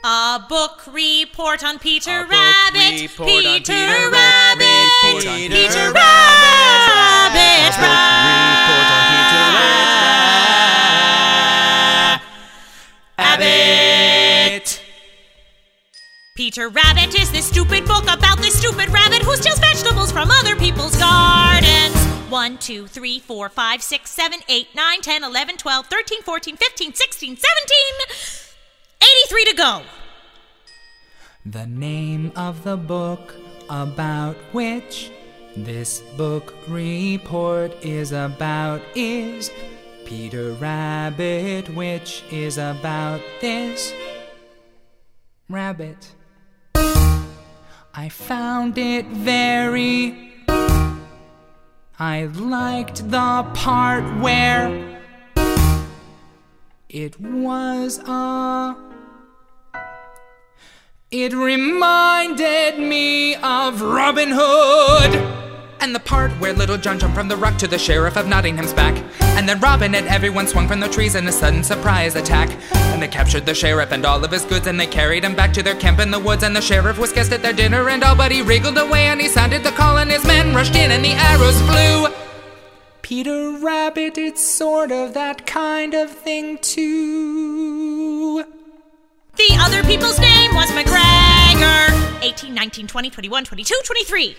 A book report on Peter Rabbit. Peter Rabbit. Peter Rabbit. Rabbit. Peter Rabbit is this stupid book about this stupid rabbit who steals vegetables from other people's gardens. 1, 2, 3, 4, 5, 6, 7, 8, 9, 10, 11, 12, 13, 14, 15, 16, 17... 83 to go. The name of the book about which this book report is about is Peter Rabbit, which is about this rabbit. I found it I liked the part where it was It reminded me of Robin Hood. And the part where Little John jumped from the rock to the Sheriff of Nottingham's back. And then Robin and everyone swung from the trees in a sudden surprise attack. And they captured the Sheriff and all of his goods, and they carried him back to their camp in the woods. And the Sheriff was guest at their dinner, and all but he wriggled away, and he sounded the call, and his men rushed in, and the arrows flew. Peter Rabbit, it's sort of that kind of thing too. The other people's name was McGregor. 18, 19, 20, 21, 22, 23.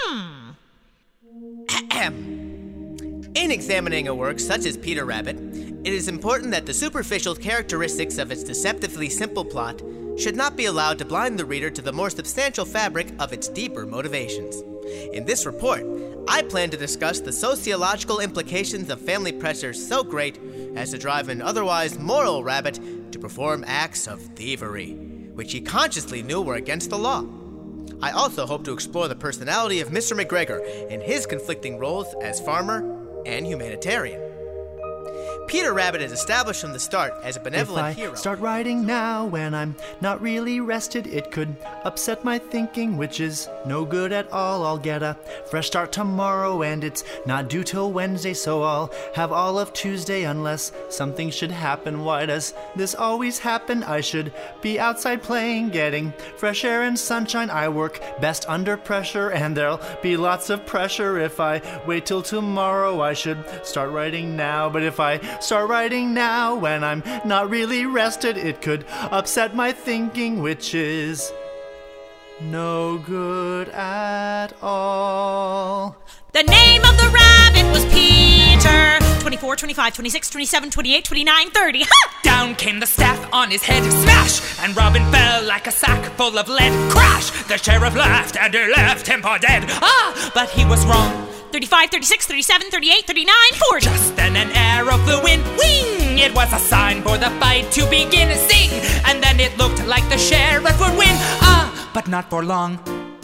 In examining a work such as Peter Rabbit, it is important that the superficial characteristics of its deceptively simple plot should not be allowed to blind the reader to the more substantial fabric of its deeper motivations. In this report, I plan to discuss the sociological implications of family pressures so great as to drive an otherwise moral rabbit to perform acts of thievery, which he consciously knew were against the law. I also hope to explore the personality of Mr. McGregor in his conflicting roles as farmer and humanitarian. Peter Rabbit is established from the start as a benevolent hero. If I start writing now when I'm not really rested, it could upset my thinking, which is no good at all. I'll get a fresh start tomorrow, and it's not due till Wednesday, so I'll have all of Tuesday unless something should happen. Why does this always happen? I should be outside playing, getting fresh air and sunshine. I work best under pressure, and there'll be lots of pressure if I wait till tomorrow. I should start writing now, but if I start writing now when I'm not really rested, it could upset my thinking, which is no good at all. The name of the rabbit was Peter. 24, 25, 26, 27, 28, 29, 30. Ha! Down came the staff on his head, smash! And Robin fell like a sack full of lead, crash! The Sheriff laughed and he left him for dead. But he was wrong. 35, 36, 37, 38, 39, 40. Just then an arrow flew in, wing! It was a sign for the fight to begin, sing! And then it looked like the Sheriff would win, but not for long.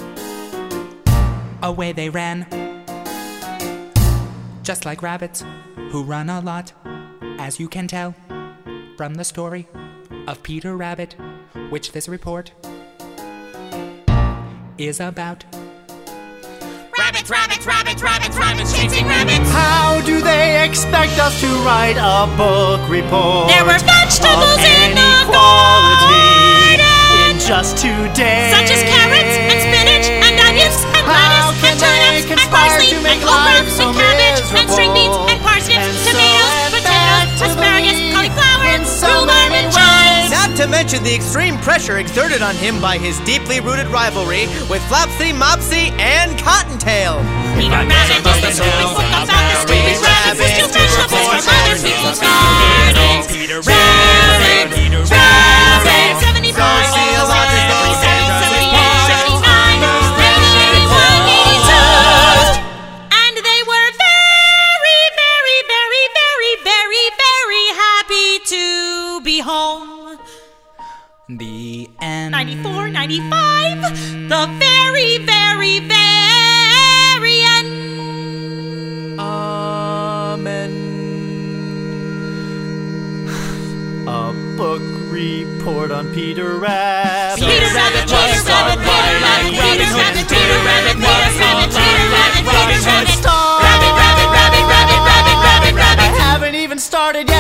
Away they ran, just like rabbits who run a lot, as you can tell from the story of Peter Rabbit, which this report is about. Rabbits, rabbits, rabbits, rabbits, rabbits, chasing rabbits. How do they expect us to write a book report? There were vegetables in the quality garden in just 2 days, such as carrots and spinach and onions and lettuce and turnips and parsley and okra and cabbage and string beans and parsnips, tomatoes, potatoes, asparagus, cauliflower, rhubarb and chives. Not to mention the extreme pressure exerted on him by his deeply rooted rivalry with Flopsy, Mopsy, and Cottontail. Peter Rabbit is the stupid book about the stupid rabbit who steals vegetables from other people's gardens. Peter Rabbit, Peter Rabbit, 75, 77, 78, 79, 80, 82. And they were very, very, very, very, very, very happy to be home. The end. 94, 95, the very, very, very end. Amen. A book report on Peter Rabbit. Peter Rabbit, Peter Rabbit, Peter Rabbit, Peter Rabbit, Peter Rabbit, Peter Rabbit, Peter Rabbit, Peter Rabbit, Rabbit, rabbit, rabbit, rabbit, rabbit, rabbit, rabbit. I haven't even started yet.